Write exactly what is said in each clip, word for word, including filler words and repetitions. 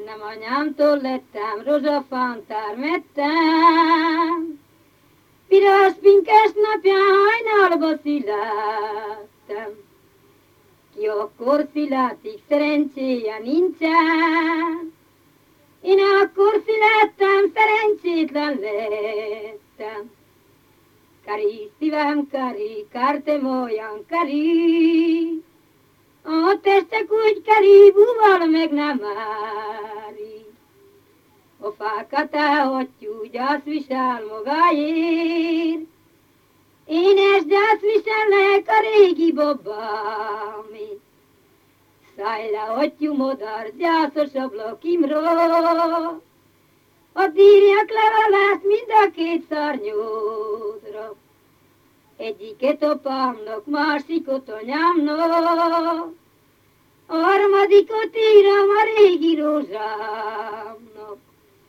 nem anyámtól lettem, rozsafántár mettem. Piros pinkes napján hajnalba születtem. Ki akkor születik, szerencséje nincsen. Én akkor születtem, szerencsétlen lettem. Kari, szívem, kari, kártem olyan kari. A testek úgy kari, búval meg nem ári. A fákat elhagyjuk, gyász visel magáért. Énes gyász viselnek a régi babámét. Szállj le, hagyjuk modar, gyászos ablakimról. Hadd írjak levelet mind a két szárnyodra. Egyiket apámnak, másikot anyámnak. A harmadikot írom a régi rózsámnak.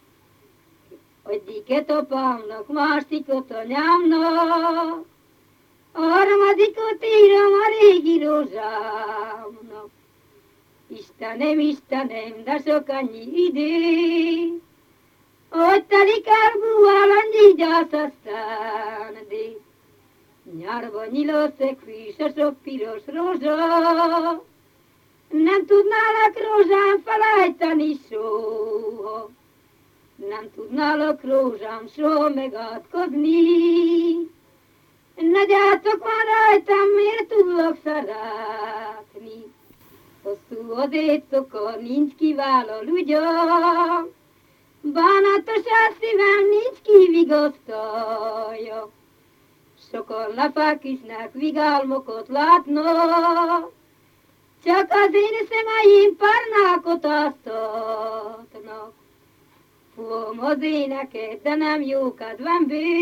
Egyiket apámnak, másikot anyámnak. A harmadikot írom a régi rózsámnak. Istenem, Istenem, de sok annyi idő, hogy telik el búval annyi gyász aztán, de nyárba nyilaszek fűs a sok piros rózsa, nem tudnálak rózsám felejteni soha, nem tudnálak rózsám soha megadkozni. Nagyjátok már rajtam, miért tudlak szeretni? Hosszú az éjszaka, nincs kiváló ugyan, bánatos a szívem, nincs ki vigasztalja. Sokan lefeküsznek, vigálmokat látnak, csak az én szemeim párnákot áztatnak. Fogom az éneket, de nem jó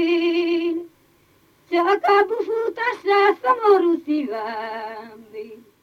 kedvemből, csak a bufutásra szomorú szívemből.